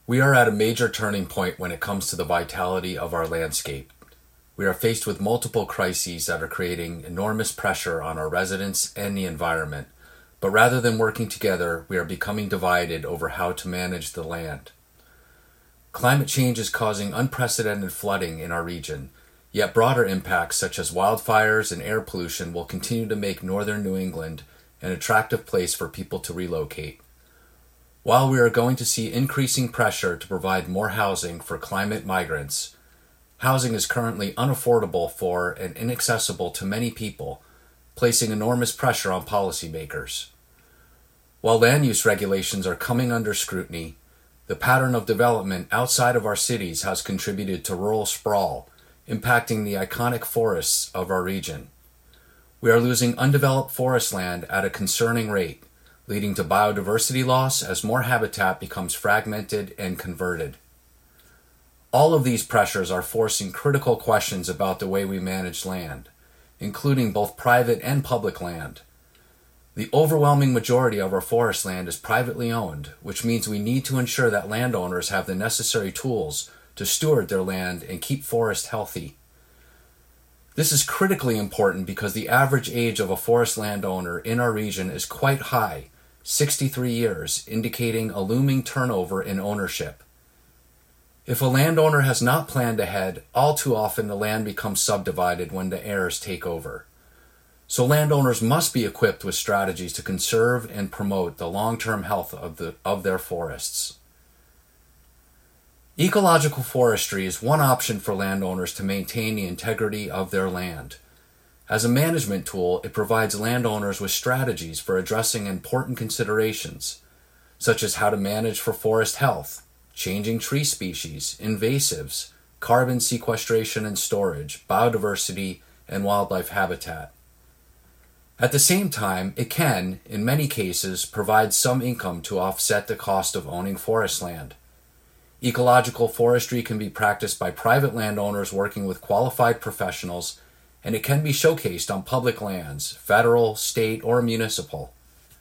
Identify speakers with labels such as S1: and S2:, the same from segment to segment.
S1: We are at a major turning point when it comes to the vitality of our landscape. We are faced with multiple crises that are creating enormous pressure on our residents and the environment, but rather than working together, we are becoming divided over how to manage the land. Climate change is causing unprecedented flooding in our region, yet broader impacts such as wildfires and air pollution will continue to make northern New England an attractive place for people to relocate. While we are going to see increasing pressure to provide more housing for climate migrants, housing is currently unaffordable for and inaccessible to many people, placing enormous pressure on policymakers. While land use regulations are coming under scrutiny, the pattern of development outside of our cities has contributed to rural sprawl, impacting the iconic forests of our region. We are losing undeveloped forest land at a concerning rate, leading to biodiversity loss as more habitat becomes fragmented and converted. All of these pressures are forcing critical questions about the way we manage land, including both private and public land. The overwhelming majority of our forest land is privately owned, which means we need to ensure that landowners have the necessary tools to steward their land and keep forests healthy. This is critically important because the average age of a forest landowner in our region is quite high, 63 years, indicating a looming turnover in ownership. If a landowner has not planned ahead, all too often the land becomes subdivided when the heirs take over. So landowners must be equipped with strategies to conserve and promote the long-term health of their forests. Ecological forestry is one option for landowners to maintain the integrity of their land. As a management tool, it provides landowners with strategies for addressing important considerations, such as how to manage for forest health, changing tree species, invasives, carbon sequestration and storage, biodiversity, and wildlife habitat. At the same time, it can, in many cases, provide some income to offset the cost of owning forest land. Ecological forestry can be practiced by private landowners working with qualified professionals, and it can be showcased on public lands, federal, state, or municipal.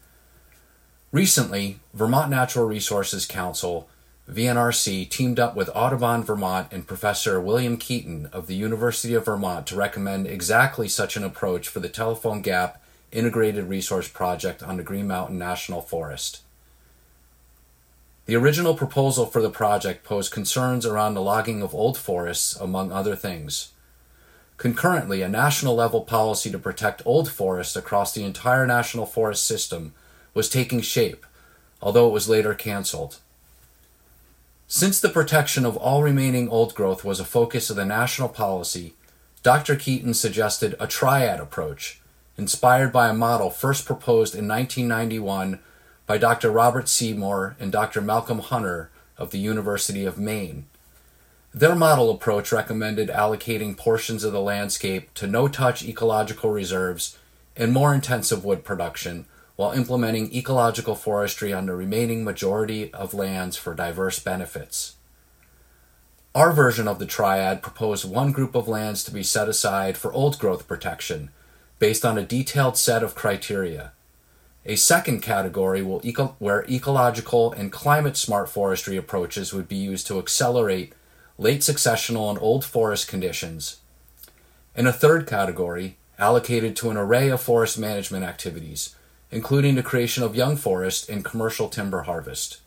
S1: Recently, Vermont Natural Resources Council, VNRC, teamed up with Audubon Vermont and Professor William Keaton of the University of Vermont to recommend exactly such an approach for the Telephone Gap Integrated Resource Project on the Green Mountain National Forest. The original proposal for the project posed concerns around the logging of old forests, among other things. Concurrently, a national-level policy to protect old forests across the entire national forest system was taking shape, although it was later canceled. Since the protection of all remaining old growth was a focus of the national policy, Dr. Keaton suggested a triad approach, inspired by a model first proposed in 1991 by Dr. Robert Seymour and Dr. Malcolm Hunter of the University of Maine. Their model approach recommended allocating portions of the landscape to no-touch ecological reserves and more intensive wood production, while implementing ecological forestry on the remaining majority of lands for diverse benefits. Our version of the triad proposed one group of lands to be set aside for old growth protection, based on a detailed set of criteria. A second category where ecological and climate-smart forestry approaches would be used to accelerate late successional and old forest conditions. And a third category, allocated to an array of forest management activities, including the creation of young forest and commercial timber harvest.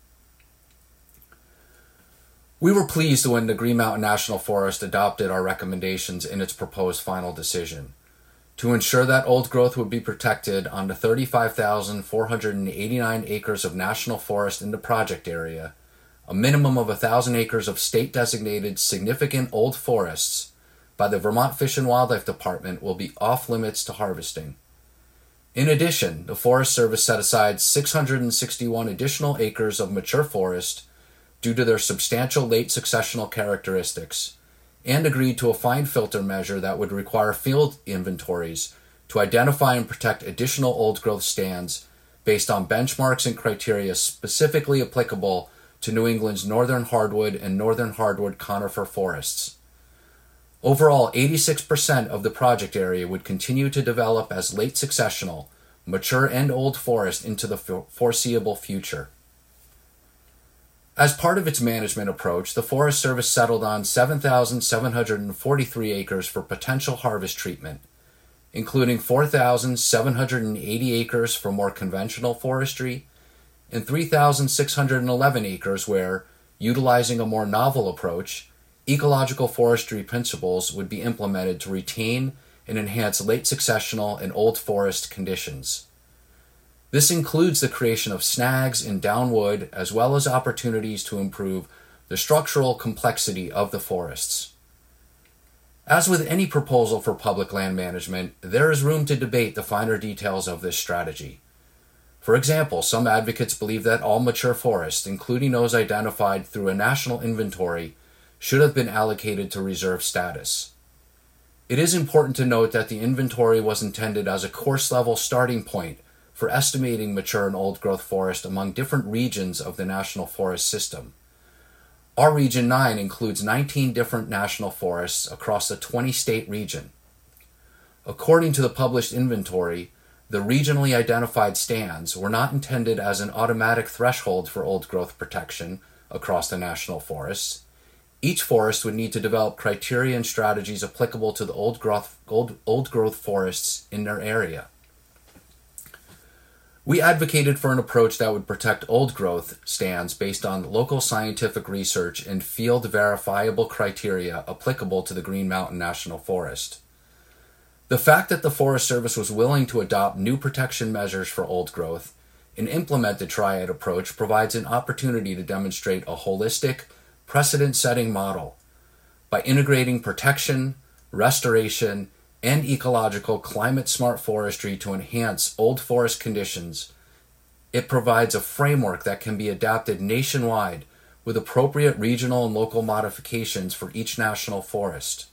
S1: We were pleased when the Green Mountain National Forest adopted our recommendations in its proposed final decision. To ensure that old growth would be protected on the 35,489 acres of national forest in the project area, a minimum of 1,000 acres of state-designated significant old forests by the Vermont Fish and Wildlife Department will be off-limits to harvesting. In addition, the Forest Service set aside 661 additional acres of mature forest due to their substantial late successional characteristics, and agreed to a fine filter measure that would require field inventories to identify and protect additional old-growth stands based on benchmarks and criteria specifically applicable to New England's northern hardwood and northern hardwood conifer forests. Overall, 86% of the project area would continue to develop as late successional, mature and old forest into the foreseeable future. As part of its management approach, the Forest Service settled on 7,743 acres for potential harvest treatment, including 4,780 acres for more conventional forestry and 3,611 acres where, utilizing a more novel approach, ecological forestry principles would be implemented to retain and enhance late successional and old forest conditions. This includes the creation of snags in downwood as well as opportunities to improve the structural complexity of the forests. As with any proposal for public land management, there is room to debate the finer details of this strategy. For example, some advocates believe that all mature forests, including those identified through a national inventory, should have been allocated to reserve status. It is important to note that the inventory was intended as a course-level starting point for estimating mature and old-growth forest among different regions of the National Forest System. Our Region 9 includes 19 different national forests across a 20-state region. According to the published inventory, the regionally identified stands were not intended as an automatic threshold for old-growth protection across the national forests. Each forest would need to develop criteria and strategies applicable to the old-growth forests in their area. We advocated for an approach that would protect old-growth stands based on local scientific research and field-verifiable criteria applicable to the Green Mountain National Forest. The fact that the Forest Service was willing to adopt new protection measures for old growth and implement the triad approach provides an opportunity to demonstrate a holistic, precedent-setting model. By integrating protection, restoration, and ecological climate-smart forestry to enhance old forest conditions, it provides a framework that can be adapted nationwide with appropriate regional and local modifications for each national forest.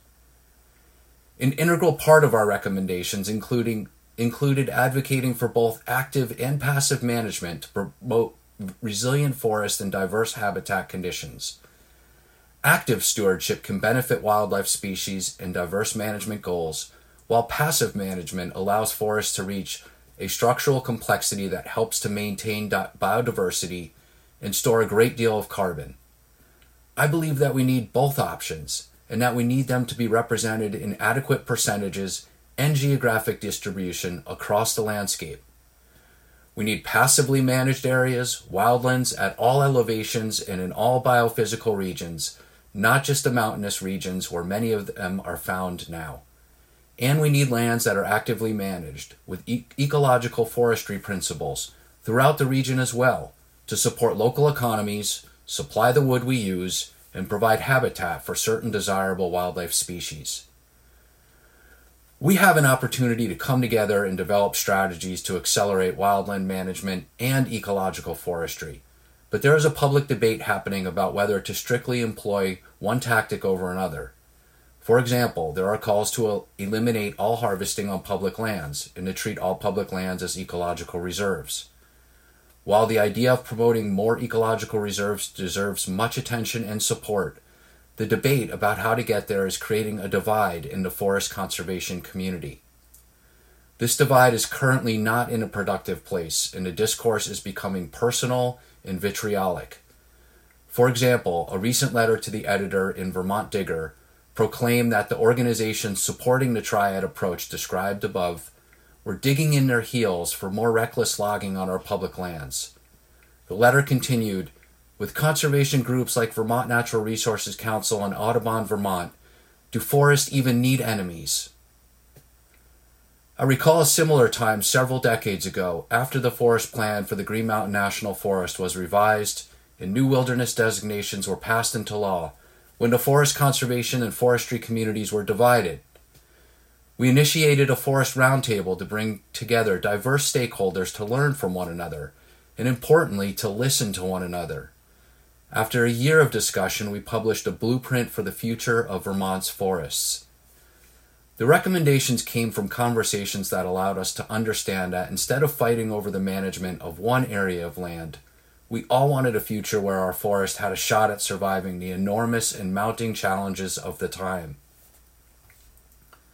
S1: An integral part of our recommendations included advocating for both active and passive management to promote resilient forest and diverse habitat conditions. Active stewardship can benefit wildlife species and diverse management goals, while passive management allows forests to reach a structural complexity that helps to maintain biodiversity and store a great deal of carbon. I believe that we need both options, and that we need them to be represented in adequate percentages and geographic distribution across the landscape. We need passively managed areas, wildlands at all elevations and in all biophysical regions, not just the mountainous regions where many of them are found now. And we need lands that are actively managed with ecological forestry principles throughout the region as well to support local economies, supply the wood we use, and provide habitat for certain desirable wildlife species. We have an opportunity to come together and develop strategies to accelerate wildland management and ecological forestry, but there is a public debate happening about whether to strictly employ one tactic over another. For example, there are calls to eliminate all harvesting on public lands and to treat all public lands as ecological reserves. While the idea of promoting more ecological reserves deserves much attention and support, the debate about how to get there is creating a divide in the forest conservation community. This divide is currently not in a productive place, and the discourse is becoming personal and vitriolic. For example, a recent letter to the editor in Vermont Digger proclaimed that the organizations supporting the triad approach described above were digging in their heels for more reckless logging on our public lands. The letter continued, with conservation groups like Vermont Natural Resources Council and Audubon, Vermont, do forests even need enemies? I recall a similar time several decades ago, after the forest plan for the Green Mountain National Forest was revised and new wilderness designations were passed into law, when the forest conservation and forestry communities were divided. We initiated a forest roundtable to bring together diverse stakeholders to learn from one another, and importantly, to listen to one another. After a year of discussion, we published a blueprint for the future of Vermont's forests. The recommendations came from conversations that allowed us to understand that instead of fighting over the management of one area of land, we all wanted a future where our forest had a shot at surviving the enormous and mounting challenges of the time.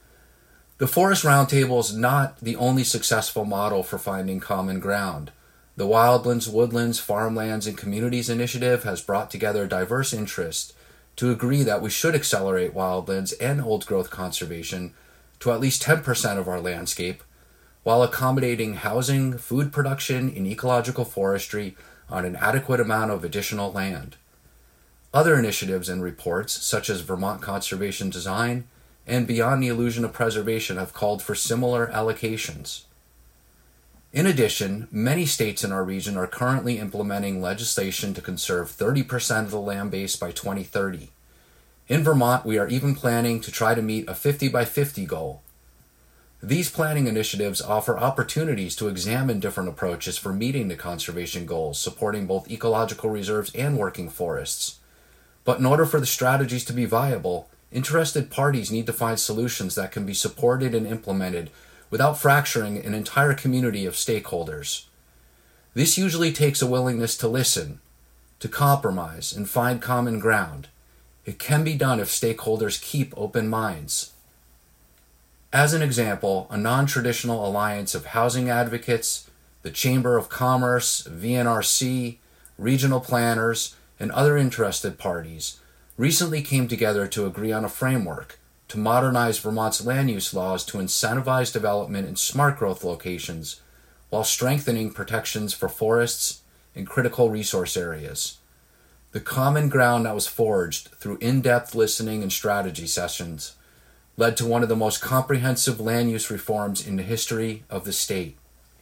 S1: The Forest Roundtable is not the only successful model for finding common ground. The Wildlands, Woodlands, Farmlands, and Communities Initiative has brought together diverse interests to agree that we should accelerate wildlands and old-growth conservation to at least 10% of our landscape, while accommodating housing, food production, and ecological forestry on an adequate amount of additional land. Other initiatives and reports, such as Vermont Conservation Design and Beyond the Illusion of Preservation, have called for similar allocations. In addition, many states in our region are currently implementing legislation to conserve 30% of the land base by 2030. In Vermont, we are even planning to try to meet a 50 by 50 goal. These planning initiatives offer opportunities to examine different approaches for meeting the conservation goals, supporting both ecological reserves and working forests. But in order for the strategies to be viable, interested parties need to find solutions that can be supported and implemented without fracturing an entire community of stakeholders. This usually takes a willingness to listen, to compromise, and find common ground. It can be done if stakeholders keep open minds. As an example, a non-traditional alliance of housing advocates, the Chamber of Commerce, VNRC, regional planners, and other interested parties recently came together to agree on a framework to modernize Vermont's land use laws to incentivize development in smart growth locations while strengthening protections for forests and critical resource areas. The common ground that was forged through in-depth listening and strategy sessions led to one of the most comprehensive land use reforms in the history of the state.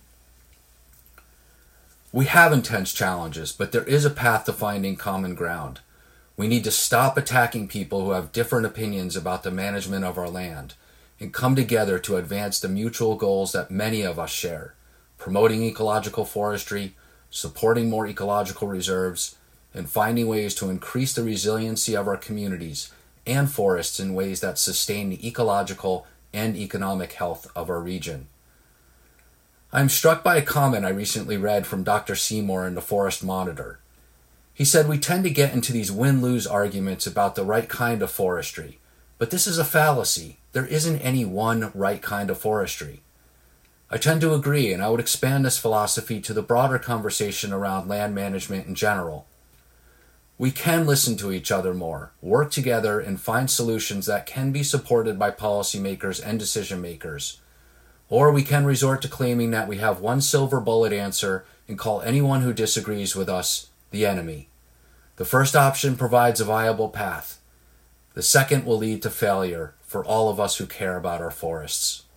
S1: We have intense challenges, but there is a path to finding common ground. We need to stop attacking people who have different opinions about the management of our land and come together to advance the mutual goals that many of us share: promoting ecological forestry, supporting more ecological reserves, and finding ways to increase the resiliency of our communities and forests in ways that sustain the ecological and economic health of our region. I am struck by a comment I recently read from Dr. Seymour in the Forest Monitor. He said, "We tend to get into these win-lose arguments about the right kind of forestry, but this is a fallacy. There isn't any one right kind of forestry." I tend to agree, and I would expand this philosophy to the broader conversation around land management in general. We can listen to each other more, work together, and find solutions that can be supported by policymakers and decision makers. Or we can resort to claiming that we have one silver bullet answer and call anyone who disagrees with us the enemy. The first option provides a viable path. The second will lead to failure for all of us who care about our forests.